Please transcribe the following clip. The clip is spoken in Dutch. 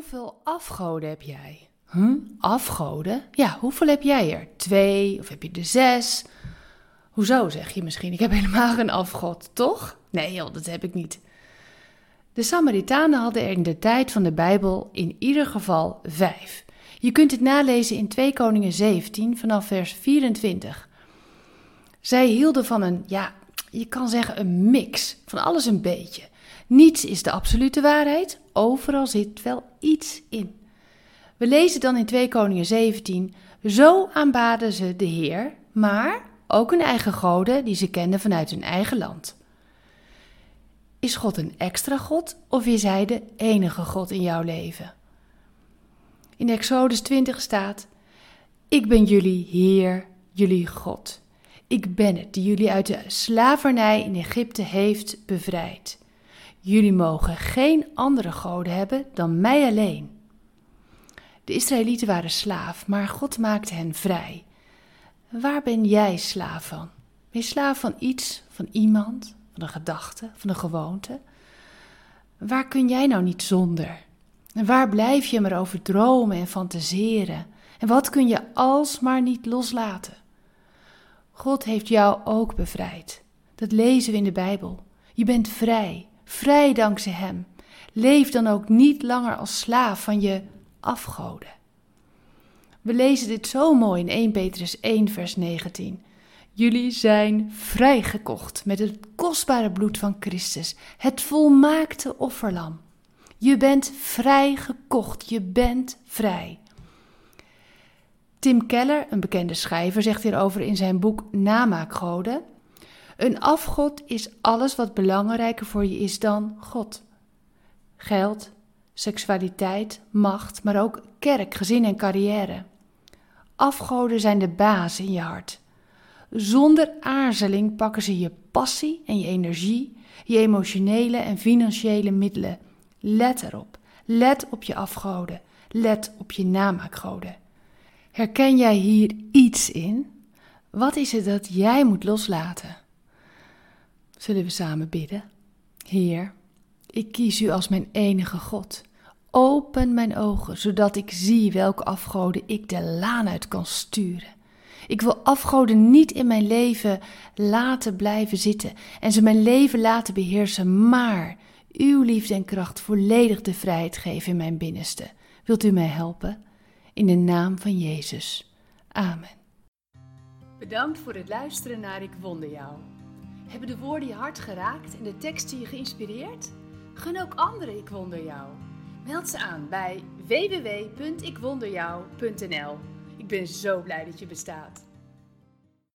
Hoeveel afgoden heb jij? Afgoden? Ja, hoeveel heb jij er? 2 of heb je er 6? Hoezo, zeg je misschien? Ik heb helemaal geen afgod, toch? Nee joh, dat heb ik niet. De Samaritanen hadden er in de tijd van de Bijbel in ieder geval 5. Je kunt het nalezen in 2 Koningen 17 vanaf vers 24. Zij hielden van je kan zeggen een mix, van alles een beetje. Niets is de absolute waarheid, overal zit wel iets in. We lezen dan in 2 Koningen 17, zo aanbaden ze de Heer, maar ook hun eigen goden die ze kenden vanuit hun eigen land. Is God een extra God of is Hij de enige God in jouw leven? In Exodus 20 staat, ik ben jullie Heer, jullie God. Ik ben het die jullie uit de slavernij in Egypte heeft bevrijd. Jullie mogen geen andere goden hebben dan mij alleen. De Israëlieten waren slaaf, maar God maakte hen vrij. Waar ben jij slaaf van? Ben je slaaf van iets, van iemand, van een gedachte, van een gewoonte? Waar kun jij nou niet zonder? En waar blijf je maar over dromen en fantaseren? En wat kun je alsmaar niet loslaten? God heeft jou ook bevrijd. Dat lezen we in de Bijbel. Je bent vrij, vrij dankzij Hem. Leef dan ook niet langer als slaaf van je afgoden. We lezen dit zo mooi in 1 Petrus 1 vers 19. Jullie zijn vrijgekocht met het kostbare bloed van Christus, het volmaakte offerlam. Je bent vrijgekocht, je bent vrij. Tim Keller, een bekende schrijver, zegt hierover in zijn boek Namaakgoden. Een afgod is alles wat belangrijker voor je is dan God. Geld, seksualiteit, macht, maar ook kerk, gezin en carrière. Afgoden zijn de baas in je hart. Zonder aarzeling pakken ze je passie en je energie, je emotionele en financiële middelen. Let erop. Let op je afgoden. Let op je namaakgoden. Herken jij hier iets in? Wat is het dat jij moet loslaten? Zullen we samen bidden? Heer, ik kies u als mijn enige God. Open mijn ogen, zodat ik zie welke afgoden ik de laan uit kan sturen. Ik wil afgoden niet in mijn leven laten blijven zitten en ze mijn leven laten beheersen, maar uw liefde en kracht volledig de vrijheid geven in mijn binnenste. Wilt u mij helpen? In de naam van Jezus. Amen. Bedankt voor het luisteren naar Ik Wonder Jou. Hebben de woorden je hart geraakt en de teksten je geïnspireerd? Gun ook anderen Ik Wonder Jou. Meld ze aan bij www.ikwonderjou.nl. Ik ben zo blij dat je bestaat.